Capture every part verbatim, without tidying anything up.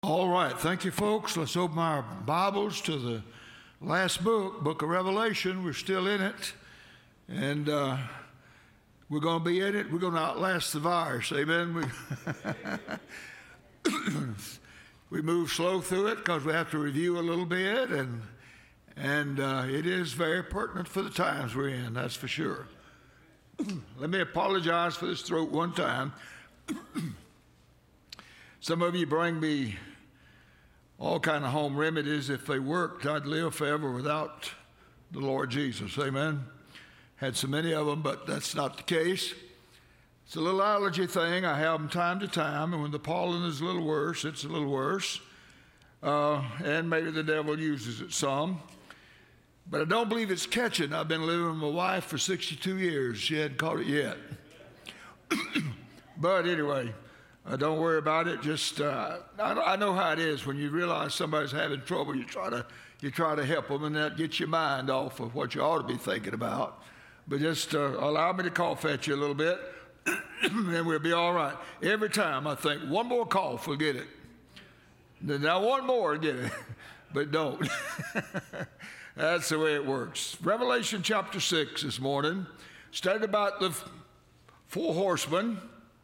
All right, thank you, folks. Let's open our Bibles to the last book, Book of Revelation. We're still in it, and uh, we're going to be in it. We're going to outlast the virus, amen? We, we move slow through it because we have to review a little bit, and and uh, it is very pertinent for the times we're in, that's for sure. Let me apologize for this throat one time. Some of you bring me all kind of home remedies. If they worked, I'd live forever without the Lord Jesus. Amen. Had so many of them, but that's not the case. It's a little allergy thing. I have them time to time, and when the pollen is a little worse, it's a little worse. Uh, and maybe the devil uses it some. But I don't believe it's catching. I've been living with my wife for sixty-two years. She hadn't caught it yet. But anyway, Uh, don't worry about it. Just uh, I, I know how it is when you realize somebody's having trouble. You try to you try to help them, and that gets your mind off of what you ought to be thinking about. But just uh, allow me to cough at you a little bit, and we'll be all right. Every time I think one more cough will get it. Now one more will get it, but don't. That's the way it works. Revelation chapter six this morning. Studied about the f- four horsemen.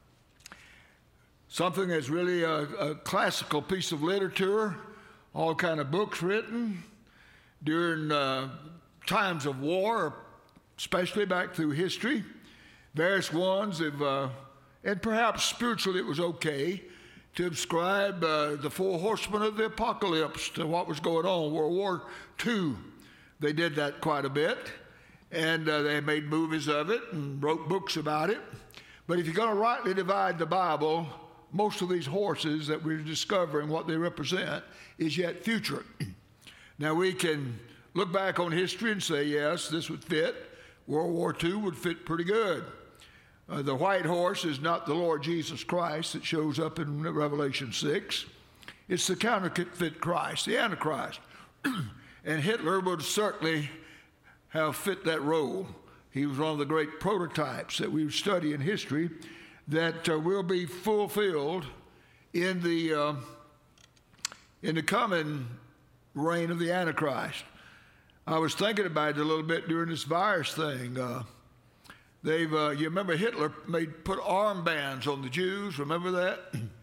Something that's really a, a classical piece of literature, all kind of books written during uh, times of war, especially back through history. Various ones have, uh, and perhaps spiritually it was okay to ascribe uh, the four horsemen of the apocalypse to what was going on in World War Two. They did that quite a bit, and uh, they made movies of it and wrote books about it. But if you're going to rightly divide the Bible, most of these horses that we're discovering what they represent is yet future. Now we can look back on history and say, yes, this would fit. World War Two would fit pretty good. Uh, the white horse is not the Lord Jesus Christ that shows up in Revelation six. It's the counterfeit Christ, the Antichrist. And Hitler would certainly have fit that role. He was one of the great prototypes that we study in history that uh, will be fulfilled in the uh, in the coming reign of the Antichrist. I was thinking about it a little bit during this virus thing. Uh, they've uh, you remember Hitler made put armbands on the Jews. Remember that?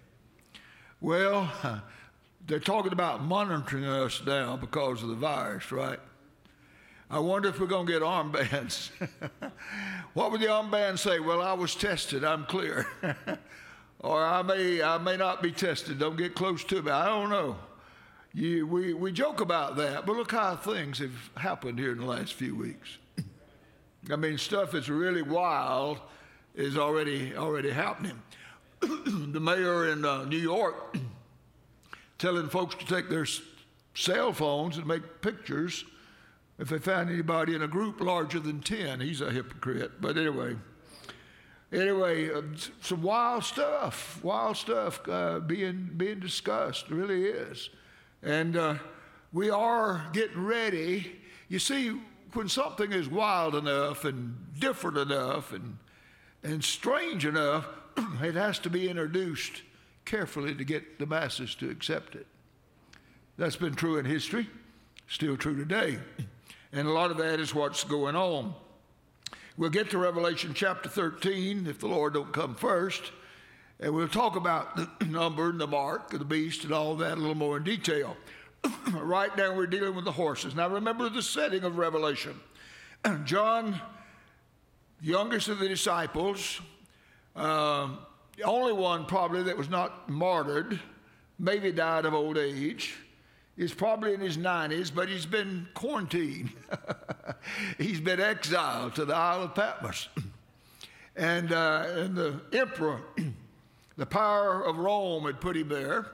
Well, they're talking about monitoring us now because of the virus, right? I wonder if we're going to get armbands. What would the armband say? Well, I was tested. I'm clear. Or I may I may not be tested. Don't get close to me. I don't know. You, we, we joke about that, but look how things have happened here in the last few weeks. I mean, stuff that's really wild is already, already happening. The mayor in uh, New York telling folks to take their cell phones and make pictures if they found anybody in a group larger than ten. He's a hypocrite. But anyway, anyway, uh, some wild stuff, wild stuff uh, being being discussed. It really is. And uh, we are getting ready. You see, when something is wild enough and different enough and and strange enough, it has to be introduced carefully to get the masses to accept it. That's been true in history, still true today. And a lot of that is what's going on. We'll get to Revelation chapter thirteen, if the Lord don't come first, and we'll talk about the number and the mark of the beast and all that a little more in detail. Right now we're dealing with the horses. Now remember the setting of Revelation. John, youngest of the disciples, uh, the only one probably that was not martyred, maybe died of old age, is probably in his nineties, but he's been quarantined. He's been exiled to the Isle of Patmos. And, uh, and the emperor, the power of Rome had put him there.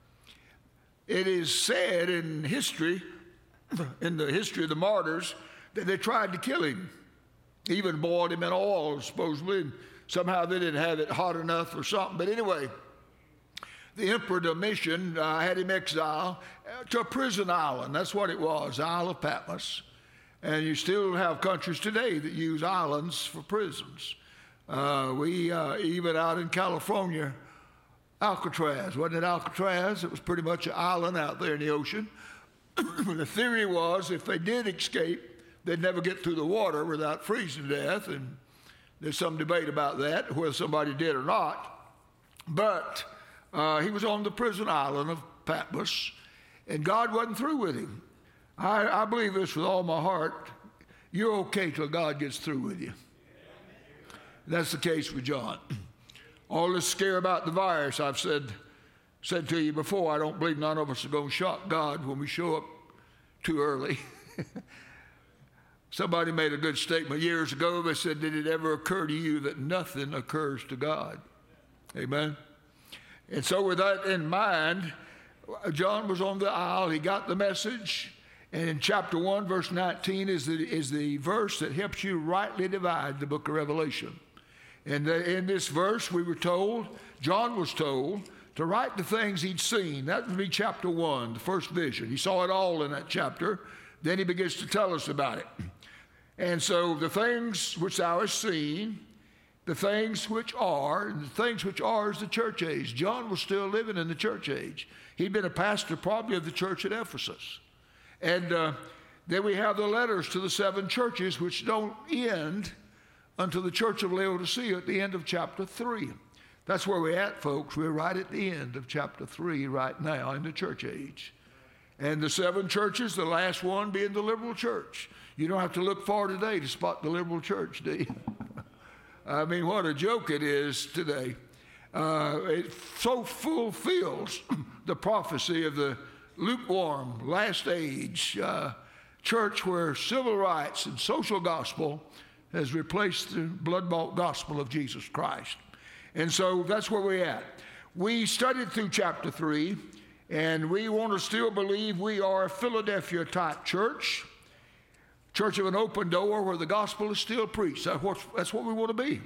It is said in history, in the history of the martyrs, that they tried to kill him. Even boiled him in oil, supposedly. And somehow they didn't have it hot enough or something. But anyway, the Emperor Domitian uh, had him exiled to a prison island. That's what it was, Isle of Patmos. And you still have countries today that use islands for prisons. Uh, we, uh, even out in California, Alcatraz. Wasn't it Alcatraz? It was pretty much an island out there in the ocean. The theory was if they did escape, they'd never get through the water without freezing to death, and there's some debate about that, whether somebody did or not. But uh, he was on the prison island of Patmos, and God wasn't through with him. I, I believe this with all my heart. You're okay till God gets through with you. That's the case with John. All this scare about the virus, I've said said to you before, I don't believe none of us are going to shock God when we show up too early. Somebody made a good statement years ago. They said, did it ever occur to you that nothing occurs to God? Amen. And so with that in mind, John was on the aisle. He got the message. And in chapter one, verse nineteen is the, is the verse that helps you rightly divide the book of Revelation. And in this verse, we were told, John was told, to write the things he'd seen. That would be chapter one, the first vision. He saw it all in that chapter. Then he begins to tell us about it. And so the things which thou hast seen, the things which are, and the things which are is the church age. John was still living in the church age. He'd been a pastor probably of the church at Ephesus. And uh, then we have the letters to the seven churches, which don't end until the church of Laodicea at the end of chapter three. That's where we're at, folks. We're right at the end of chapter three right now in the church age. And the seven churches, the last one being the liberal church. You don't have to look far today to spot the liberal church, do you? I mean, what a joke it is today. Uh, it so fulfills the prophecy of the lukewarm, last age uh, church where civil rights and social gospel has replaced the blood-bought gospel of Jesus Christ. And so that's where we're at. We studied through chapter three, and we want to still believe we are a Philadelphia-type church, church of an open door where the gospel is still preached. That's what, that's what we want to be.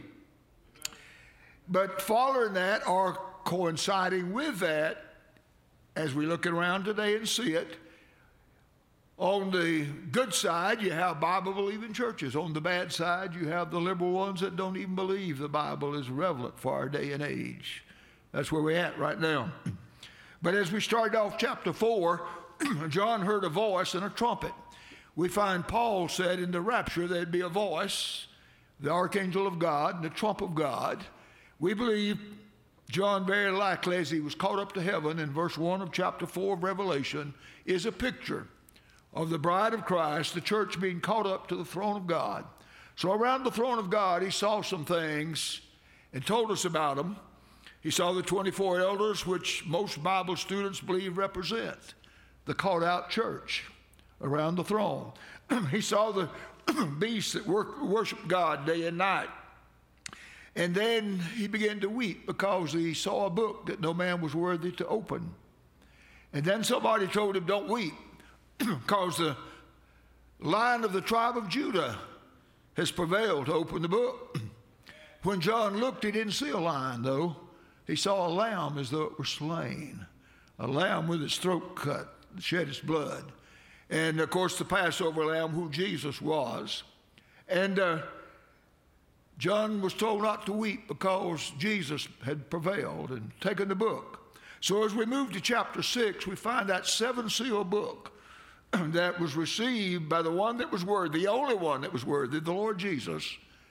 But following that, or coinciding with that, as we look around today and see it, on the good side, you have Bible-believing churches. On the bad side, you have the liberal ones that don't even believe the Bible is relevant for our day and age. That's where we're at right now. But as we started off chapter four, John heard a voice and a trumpet. We find Paul said in the rapture there'd be a voice, the archangel of God, and the trump of God. We believe John very likely, as he was caught up to heaven in verse one of chapter four of Revelation, is a picture of the bride of Christ, the church being caught up to the throne of God. So around the throne of God, he saw some things and told us about them. He saw the twenty-four elders, which most Bible students believe represent the caught out church around the throne. He saw the beasts that work, worship God day and night. And then he began to weep because he saw a book that no man was worthy to open. And then somebody told him, don't weep, because the Lion of the tribe of Judah has prevailed to open the book. When John looked, he didn't see a lion, though. He saw a lamb as though it were slain, a lamb with its throat cut, shed its blood. And, of course, the Passover lamb, who Jesus was. And uh, John was told not to weep because Jesus had prevailed and taken the book. So as we move to chapter six, we find that seven-seal book that was received by the one that was worthy, the only one that was worthy, the Lord Jesus.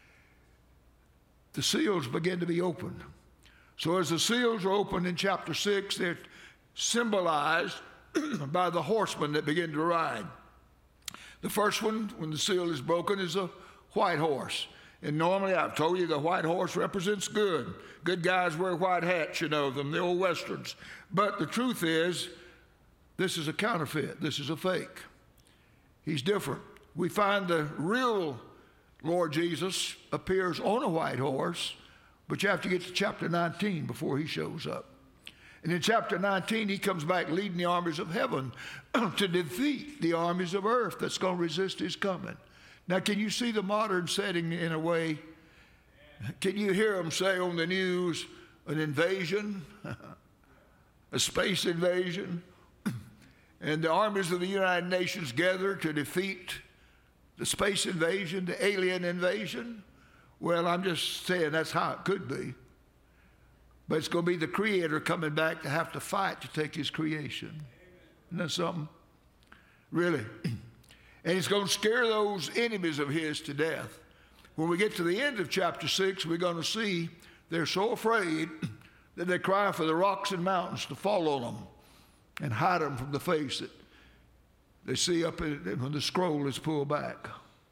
The seals begin to be opened. So as the seals are opened in chapter six, they're symbolized by the horsemen that begin to ride. The first one, when the seal is broken, is a white horse. And normally, I've told you, the white horse represents good. Good guys wear white hats, you know them, the old westerns. But the truth is, this is a counterfeit. This is a fake. He's different. We find the real Lord Jesus appears on a white horse, but you have to get to chapter nineteen before he shows up. And in chapter nineteen, he comes back leading the armies of heaven to defeat the armies of earth that's going to resist his coming. Now, can you see the modern setting in a way? Can you hear them say on the news, an invasion, a space invasion, and the armies of the United Nations gather to defeat the space invasion, the alien invasion? Well, I'm just saying that's how it could be. But it's going to be the Creator coming back to have to fight to take his creation. Isn't that something? Really. And it's going to scare those enemies of his to death. When we get to the end of chapter six, we're going to see they're so afraid that they cry for the rocks and mountains to fall on them and hide them from the face that they see up in, when the scroll is pulled back.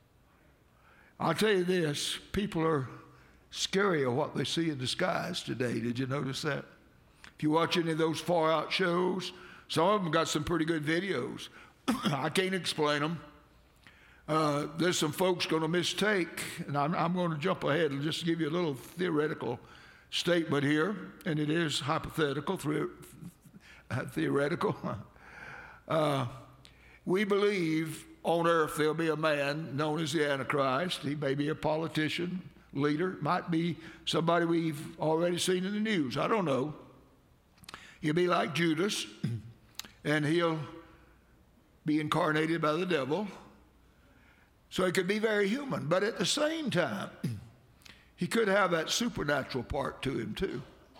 I'll tell you this, people are scary of what they see in the skies today. Did you notice that? If you watch any of those far out shows, some of them got some pretty good videos. I can't explain them. Uh, there's some folks going to mistake, and I'm, I'm going to jump ahead and just give you a little theoretical statement here, and it is hypothetical, the- theoretical. uh, we believe on earth there'll be a man known as the Antichrist. He may be a politician, leader, might be somebody we've already seen in the news. I don't know. He'll be like Judas, and he'll be incarnated by the devil. So he could be very human, but at the same time, he could have that supernatural part to him too.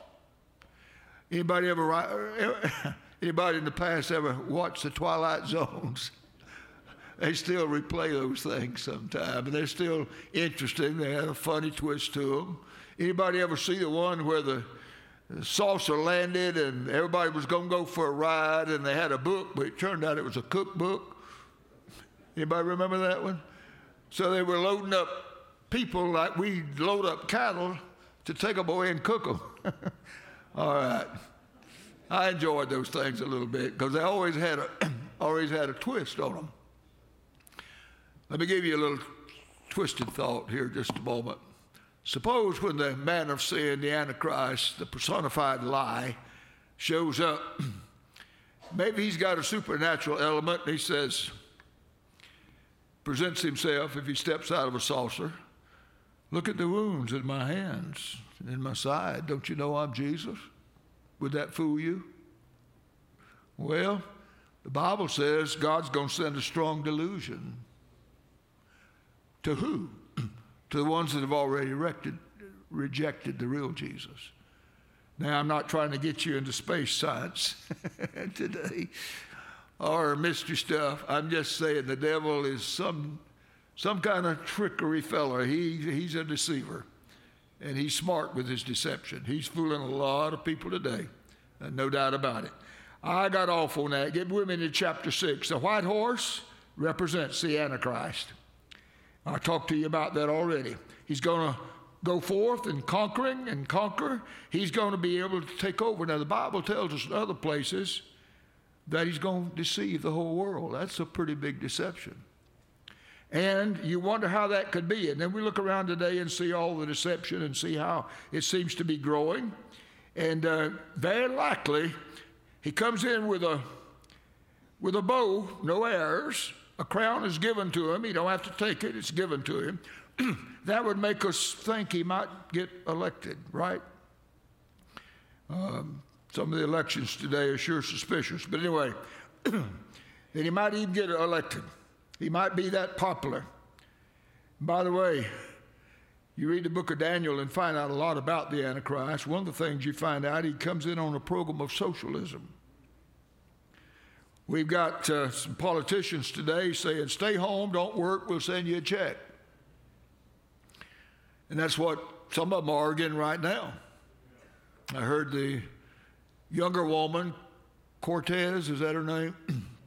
Anybody ever, anybody in the past ever watched the Twilight Zones? They still replay those things sometimes, and they're still interesting. They had a funny twist to them. Anybody ever see the one where the saucer landed and everybody was going to go for a ride, and they had a book, but it turned out it was a cookbook? Anybody remember that one? So they were loading up people like we load up cattle to take them away and cook them. All right. I enjoyed those things a little bit because they always had a always had a twist on them. Let me give you a little twisted thought here just a moment. Suppose when the man of sin, the Antichrist, the personified lie, shows up, maybe he's got a supernatural element, and he says, presents himself if he steps out of a saucer. Look at the wounds in my hands and in my side. Don't you know I'm Jesus? Would that fool you? Well, the Bible says God's going to send a strong delusion. To who? To the ones that have already erected, rejected the real Jesus. Now, I'm not trying to get you into space science today or mystery stuff. I'm just saying the devil is some some kind of trickery fella. He, he's a deceiver, and he's smart with his deception. He's fooling a lot of people today, no doubt about it. I got off on that. Get with me to chapter six. The white horse represents the Antichrist. I talked to you about that already. He's going to go forth and conquering and conquer. He's going to be able to take over. Now, the Bible tells us in other places that he's going to deceive the whole world. That's a pretty big deception. And you wonder how that could be. And then we look around today and see all the deception and see how it seems to be growing. And uh, very likely, he comes in with a with a bow, no arrows. A crown is given to him. He don't have to take it. It's given to him. That would make us think he might get elected, right? Um, some of the elections today are sure suspicious. But anyway, then he might even get elected. He might be that popular. By the way, you read the book of Daniel and find out a lot about the Antichrist. One of the things you find out, he comes in on a program of socialism. We've got uh, some politicians today saying, stay home, don't work, we'll send you a check. And that's what some of them are arguing right now. I heard the younger woman, Cortez, is that her name?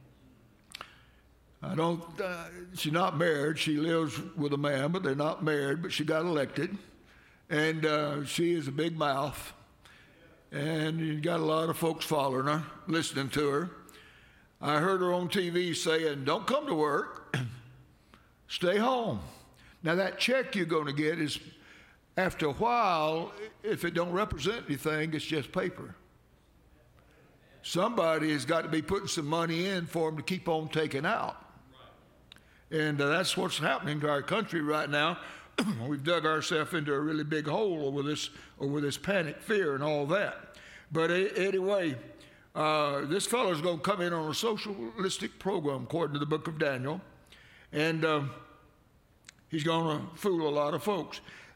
I don't, uh, she's not married. She lives with a man, but they're not married, but she got elected. And uh, she is a big mouth. And you got a lot of folks following her, listening to her. I heard her on T V saying, don't come to work, stay home. Now that check you're going to get is, after a while, if it don't represent anything, it's just paper. Somebody has got to be putting some money in for them to keep on taking out. And uh, that's what's happening to our country right now. We've dug ourselves into a really big hole over this, over this panic, fear, and all that. But uh, anyway, Uh, this fellow's going to come in on a socialistic program, according to the book of Daniel, and uh, he's going to fool a lot of folks.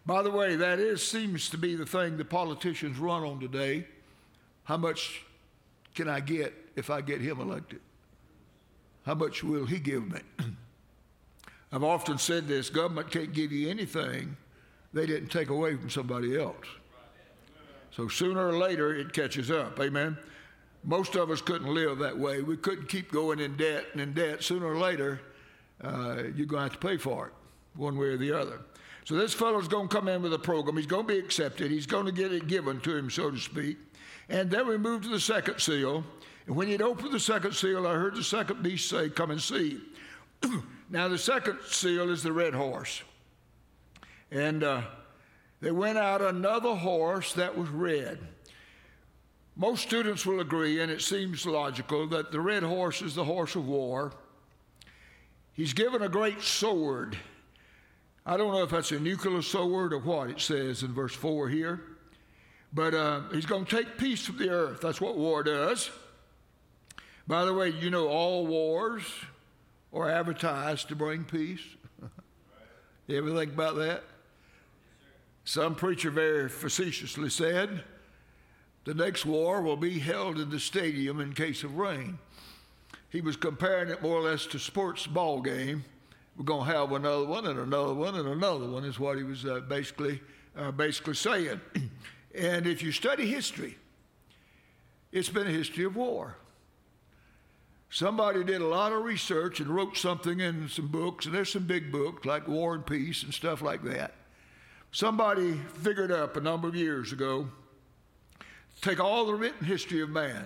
By the way, that is seems to be the thing the politicians run on today. How much can I get if I get him elected? How much will he give me? I've often said this, government can't give you anything they didn't take away from somebody else. So sooner or later, it catches up, amen? Most of us couldn't live that way. We couldn't keep going in debt and in debt. Sooner or later, uh, you're going to have to pay for it, one way or the other. So this fellow's going to come in with a program. He's going to be accepted. He's going to get it given to him, so to speak. And then we move to the second seal. And when he'd opened the second seal, I heard the second beast say, "Come and see." Now, the second seal is the red horse. And uh, they went out another horse that was red. Most students will agree, and it seems logical, that the red horse is the horse of war. He's given a great sword. I don't know if that's a nuclear sword or what it says in verse four here. But uh, he's going to take peace from the earth. That's what war does. By the way, you know all wars are advertised to bring peace. You ever think about that? Some preacher very facetiously said, the next war will be held in the stadium in case of rain. He was comparing it more or less to sports ball game. We're going to have another one and another one and another one is what he was uh, basically, uh, basically saying. And if you study history, it's been a history of war. Somebody did a lot of research and wrote something in some books, and there's some big books like War and Peace and stuff like that. Somebody figured up a number of years ago, take all the written history of man,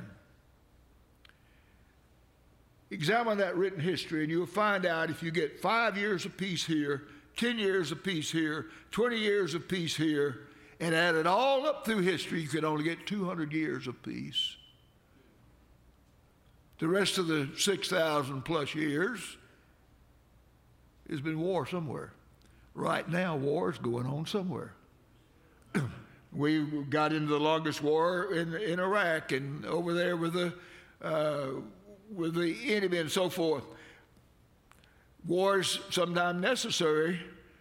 examine that written history, and you'll find out if you get five years of peace here, ten years of peace here, twenty years of peace here, and add it all up through history, you could only get two hundred years of peace. The rest of the six thousand plus years has been war somewhere. Right now, war is going on somewhere. We got into the longest war in, in Iraq and over there with the, uh, with the enemy and so forth. Wars sometimes necessary.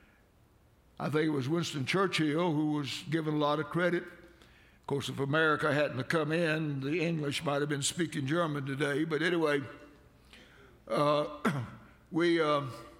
I think it was Winston Churchill who was given a lot of credit. Of course, if America hadn't come in, the English might have been speaking German today. But anyway, uh, we uh,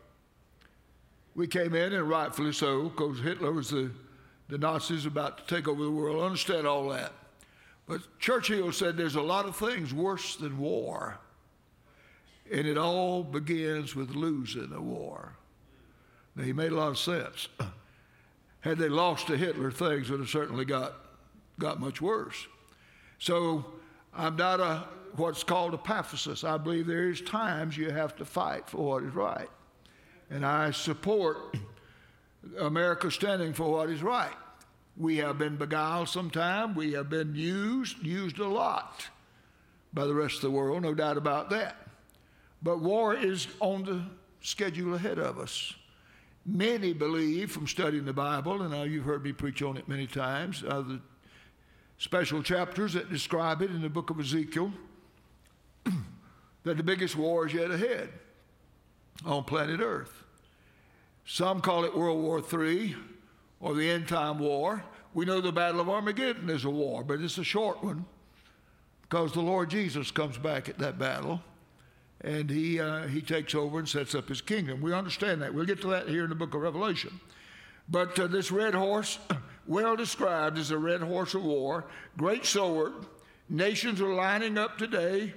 we came in, and rightfully so, because Hitler was the, the Nazis about to take over the world. I understand all that. But Churchill said there's a lot of things worse than war. And it all begins with losing a war. Now, he made a lot of sense. Had they lost to Hitler, things would have certainly got got much worse. So I'm not a what's called a pacifist. I believe there is times you have to fight for what is right. And I support America standing for what is right. We have been beguiled sometime. We have been used, used a lot by the rest of the world, no doubt about that. But war is on the schedule ahead of us. Many believe from studying the Bible, and now you've heard me preach on it many times, uh, the special chapters that describe it in the book of Ezekiel, that the biggest war is yet ahead on planet Earth. Some call it World War Three or the end time war. We know the Battle of Armageddon is a war, but it's a short one because the Lord Jesus comes back at that battle and he, uh, he takes over and sets up his kingdom. We understand that. We'll get to that here in the book of Revelation. But uh, this red horse, well described as a red horse of war, great sword. Nations are lining up today.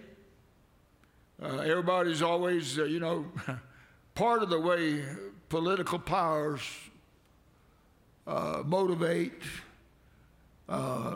Uh, everybody's always, uh, you know, part of the way political powers uh, motivate, uh,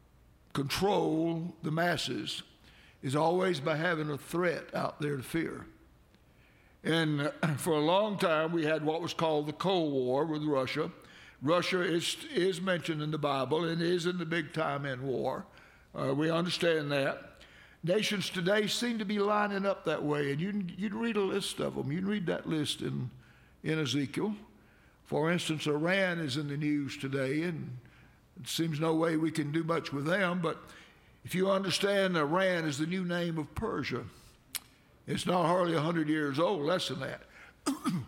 control the masses is always by having a threat out there to fear. And uh, for a long time, we had what was called the Cold War with Russia. Russia is, is mentioned in the Bible and is in the big time in war. Uh, we understand that. Nations today seem to be lining up that way, and you can, you can read a list of them. You can read that list in, in Ezekiel. For instance, Iran is in the news today, and it seems no way we can do much with them, but if you understand, Iran is the new name of Persia. It's not hardly one hundred years old, less than that.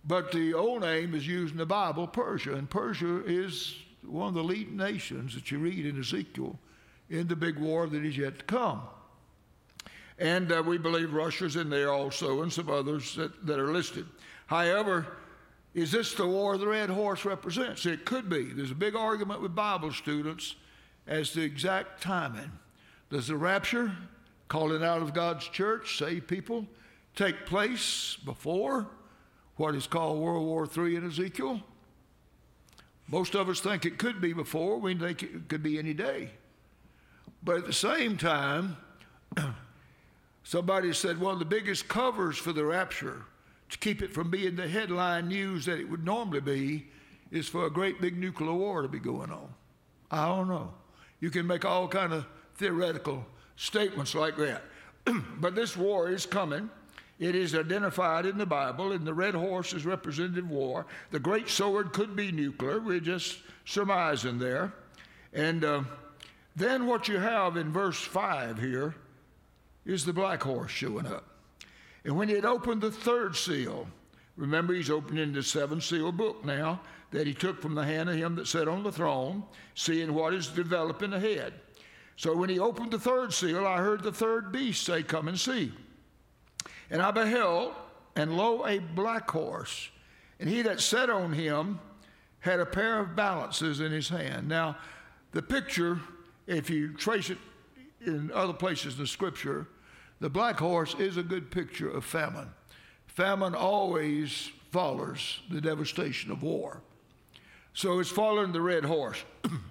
But the old name is used in the Bible, Persia, and Persia is one of the leading nations that you read in Ezekiel in the big war that is yet to come. And uh, we believe Russia's in there also, and some others that, that are listed. However, is this the war the red horse represents? It could be. There's a big argument with Bible students as to exact timing. Does the rapture, calling out of God's church, save people, take place before what is called World War Three in Ezekiel? Most of us think it could be before. We think it could be any day. But at the same time, somebody said one of the biggest covers for the rapture, to keep it from being the headline news that it would normally be, is for a great big nuclear war to be going on. I don't know. You can make all kind of theoretical statements like that. But this war is coming. It is identified in the Bible, and the red horse is representative war. The great sword could be nuclear. We're just surmising there. And uh, then what you have in verse five here is the black horse showing up. And when he had opened the third seal, remember he's opening the seven seal book now that he took from the hand of him that sat on the throne, seeing what is developing ahead. So when he opened the third seal, I heard the third beast say, "Come and see." And I beheld, and lo, a black horse, and he that sat on him had a pair of balances in his hand. Now, the picture, if you trace it in other places in the Scripture, the black horse is a good picture of famine. Famine always follows the devastation of war. So it's following the red horse.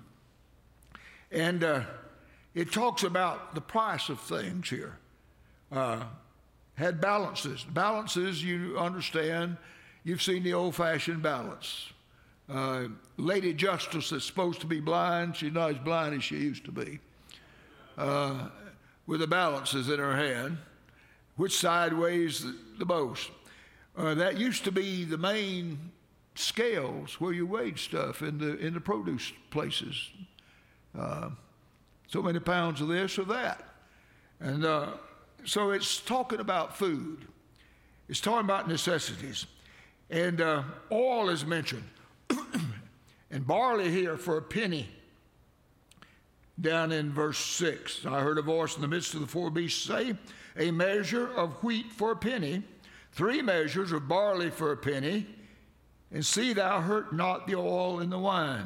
And uh, it talks about the price of things here. Uh, had balances. Balances, you understand, you've seen the old-fashioned balance. Uh, Lady Justice that's supposed to be blind, she's not as blind as she used to be. Uh, with the balances in her hand, which side weighs the, the most. Uh, that used to be the main scales where you weighed stuff in the in the produce places. Uh, so many pounds of this or that. And uh, so it's talking about food. It's talking about necessities. And uh, oil is mentioned. And barley here for a penny. Down in verse six, I heard a voice in the midst of the four beasts say, "A measure of wheat for a penny, three measures of barley for a penny, and see thou hurt not the oil and the wine."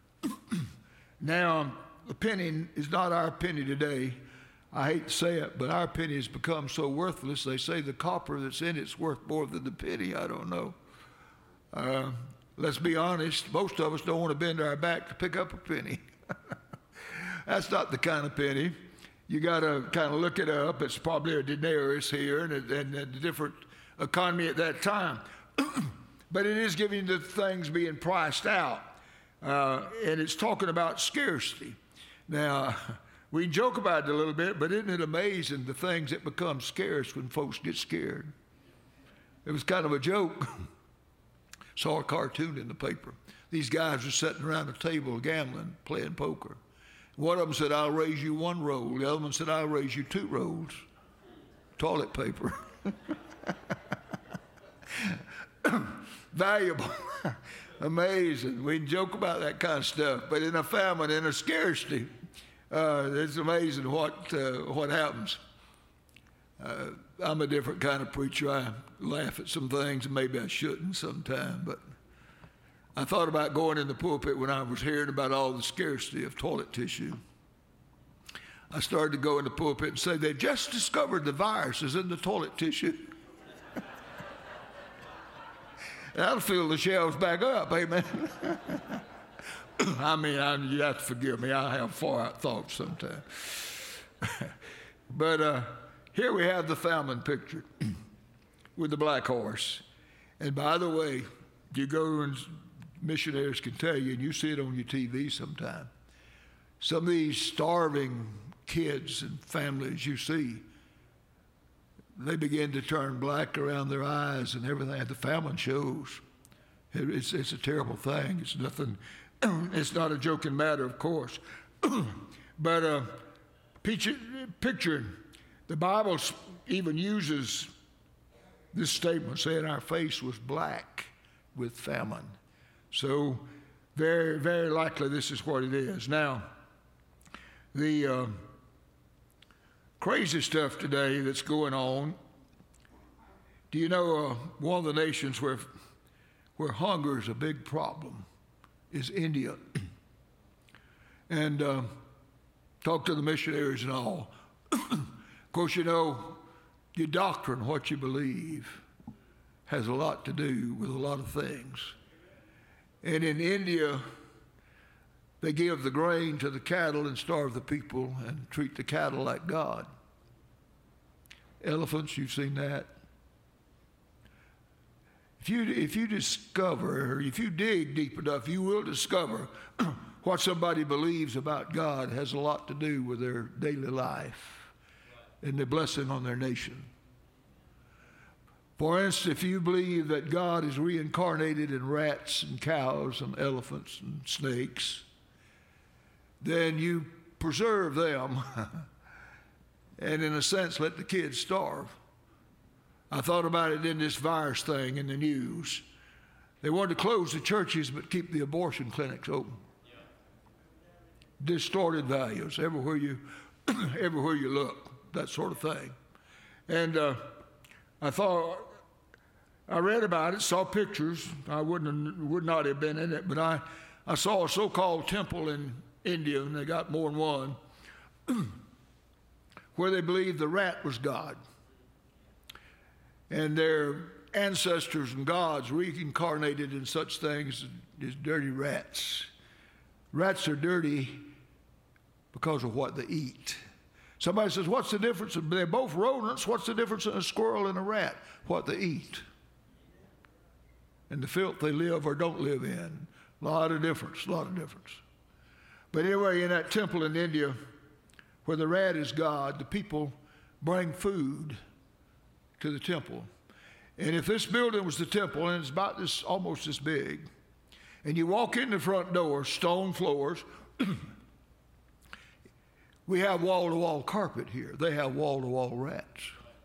Now, the penny is not our penny today. I hate to say it, but our penny has become so worthless. They say the copper that's in it's worth more than the penny. I don't know. Uh, let's be honest. Most of us don't want to bend our back to pick up a penny. That's not the kind of penny. You got to kind of look it up. It's probably a denarius here and a, and a different economy at that time. But it is giving the things being priced out. Uh, and it's talking about scarcity. Now, we joke about it a little bit, but isn't it amazing the things that become scarce when folks get scared? It was kind of a joke. Saw a cartoon in the paper. These guys were sitting around a table gambling, playing poker. One of them said, "I'll raise you one roll." The other one said, "I'll raise you two rolls." Toilet paper. Valuable. Amazing. We joke about that kind of stuff. But in a famine, in a scarcity, uh, it's amazing what, uh, what happens. Uh, I'm a different kind of preacher. I laugh at some things, and maybe I shouldn't sometime, but I thought about going in the pulpit when I was hearing about all the scarcity of toilet tissue. I started to go in the pulpit and say, "They've just discovered the viruses in the toilet tissue." That'll fill the shelves back up, amen. I mean, I, you have to forgive me. I have far out thoughts sometimes. But uh, here we have the famine picture with the black horse. And by the way, you go and missionaries can tell you, and you see it on your T V sometime, some of these starving kids and families you see, they begin to turn black around their eyes and everything. The famine shows. It, it's, it's a terrible thing. It's nothing, it's not a joking matter, of course. But uh, picture, picture, the Bible even uses this statement saying our face was black with famine. So very, very likely this is what it is. Now, the uh, crazy stuff today that's going on, do you know uh, one of the nations where, where hunger is a big problem is India. And uh, talk to the missionaries and all. Of course, you know, your doctrine, what you believe, has a lot to do with a lot of things. And in India, they give the grain to the cattle and starve the people and treat the cattle like God. Elephants, you've seen that. If you, if you discover, or if you dig deep enough, you will discover what somebody believes about God has a lot to do with their daily life and the blessing on their nation. For instance, if you believe that God is reincarnated in rats and cows and elephants and snakes, then you preserve them and in a sense let the kids starve. I thought about it in this virus thing in the news. They wanted to close the churches but keep the abortion clinics open. Distorted values everywhere you everywhere you look, that sort of thing. And uh, I thought, I read about it, saw pictures. I wouldn't would not have been in it, but I, I saw a so-called temple in India, and they got more than one, where they believed the rat was God. And their ancestors and gods reincarnated in such things as dirty rats. Rats are dirty because of what they eat. Somebody says, what's the difference? They're both rodents. What's the difference in a squirrel and a rat? What they eat. And the filth they live or don't live in. A lot of difference, a lot of difference. But anyway, in that temple in India, where the rat is God, the people bring food to the temple. And if this building was the temple, and it's about this, almost this big, and you walk in the front door, stone floors, we have wall-to-wall carpet here. They have wall-to-wall rats.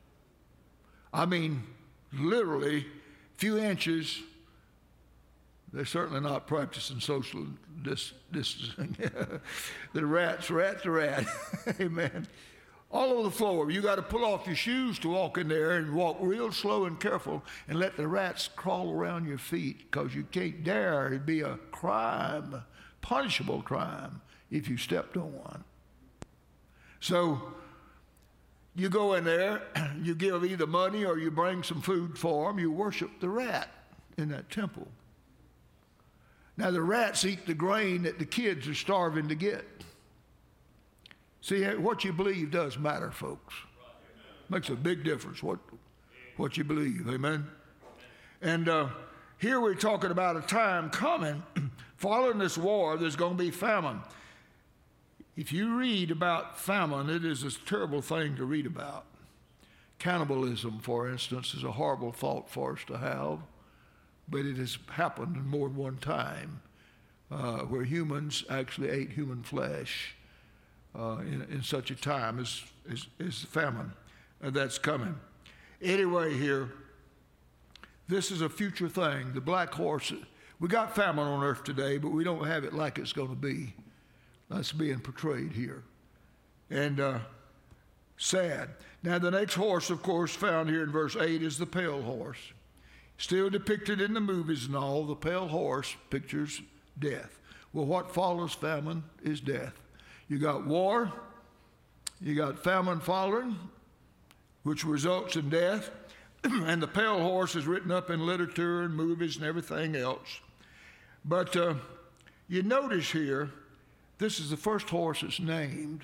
I mean, literally, few inches. They're certainly not practicing social dis- distancing. The rats, rat to rat. Amen. All over the floor. You got to pull off your shoes to walk in there and walk real slow and careful and let the rats crawl around your feet because you can't dare. It'd be a crime, punishable crime, if you stepped on one. So you go in there, you give either money or you bring some food for them. You worship the rat in that temple. Now the rats eat the grain that the kids are starving to get. See, what you believe does matter, folks. Makes a big difference what, what you believe, amen? And uh, here we're talking about a time coming, following this war, there's going to be famine. If you read about famine, it is a terrible thing to read about. Cannibalism, for instance, is a horrible thought for us to have, but it has happened more than one time uh, where humans actually ate human flesh. Uh, in, in such a time as, as, as famine uh, that's coming. Anyway, here, this is a future thing. The black horse, we got famine on earth today, but we don't have it like it's going to be. That's being portrayed here. And uh, sad. Now, the next horse, of course, found here in verse eight is the pale horse. Still depicted in the movies and all, the pale horse pictures death. Well, what follows famine is death. You got war, you got famine following, which results in death, and the pale horse is written up in literature and movies and everything else. But uh, you notice here, this is the first horse that's named.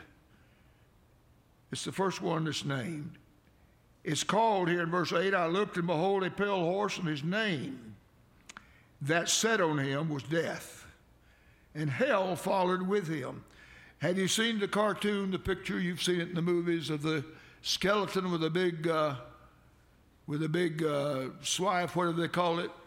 It's the first one that's named. It's called here in verse eight, I looked and behold a pale horse, and his name that sat on him was Death, and hell followed with him. Have you seen the cartoon, the picture? You've seen it in the movies of the skeleton with a big, uh, with a big uh, swipe. What do they call it?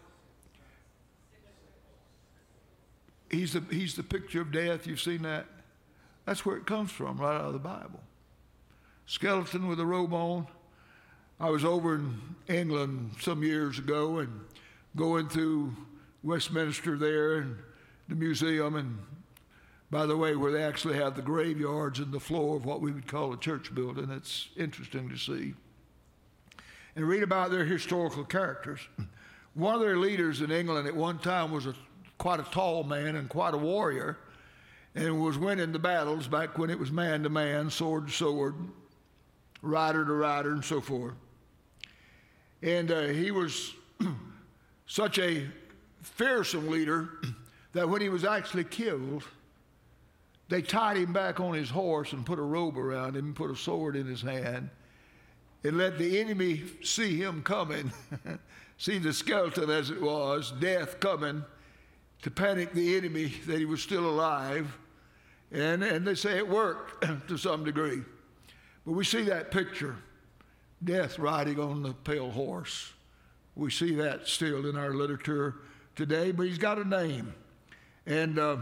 He's the he's the picture of death. You've seen that? That's where it comes from, right out of the Bible. Skeleton with a robe on. I was over in England some years ago, and going through Westminster there and the museum, and by the way, where they actually have the graveyards in the floor of what we would call a church building. It's interesting to see. And read about their historical characters. One of their leaders in England at one time was a, quite a tall man and quite a warrior, and was winning the battles back when it was man to man, sword to sword, rider to rider, and so forth. And uh, he was such a fearsome leader that when he was actually killed, they tied him back on his horse and put a robe around him and put a sword in his hand and let the enemy see him coming, see the skeleton as it was, death coming, to panic the enemy that he was still alive. And, and they say it worked to some degree. But we see that picture, death riding on the pale horse. We see that still in our literature today, but he's got a name. And uh,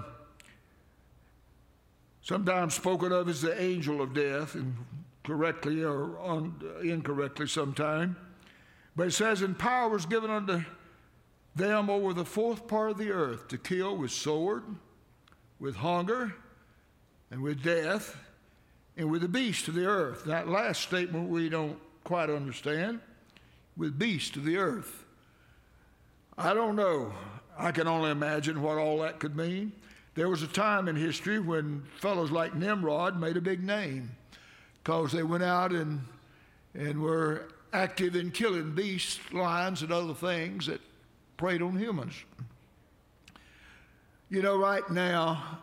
sometimes spoken of as the angel of death, and correctly or un, incorrectly sometime. But it says, and power was given unto them over the fourth part of the earth to kill with sword, with hunger, and with death, and with the beast of the earth. That last statement we don't quite understand. With beast of the earth. I don't know. I can only imagine what all that could mean. There was a time in history when fellows like Nimrod made a big name because they went out and, and were active in killing beasts, lions, and other things that preyed on humans. You know, right now,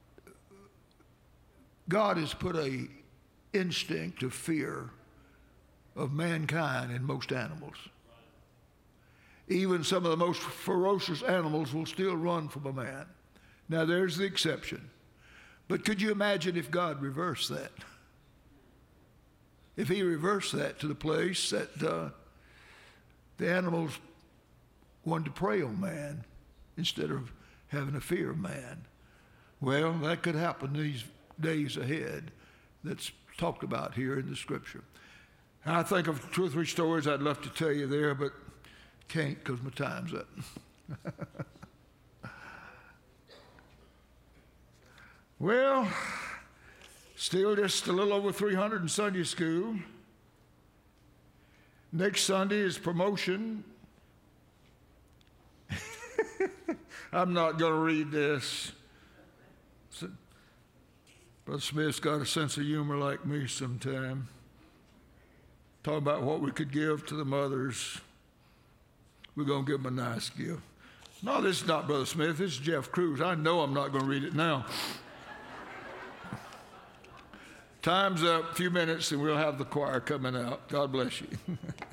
God has put a instinct of fear of mankind in most animals. Even some of the most ferocious animals will still run from a man. Now, there's the exception. But could you imagine if God reversed that? If he reversed that to the place that uh, the animals wanted to prey on man instead of having a fear of man. Well, that could happen these days ahead that's talked about here in the scripture. I think of two or three stories I'd love to tell you there, but can't because my time's up. Well, still just a little over three hundred in Sunday school. Next Sunday is promotion. I'm not going to read this. Brother Smith's got a sense of humor like me sometime. Talk about what we could give to the mothers. We're going to give them a nice gift. No, this is not Brother Smith. This is Jeff Cruz. I know I'm not going to read it now. Time's up, a few minutes, and we'll have the choir coming out. God bless you.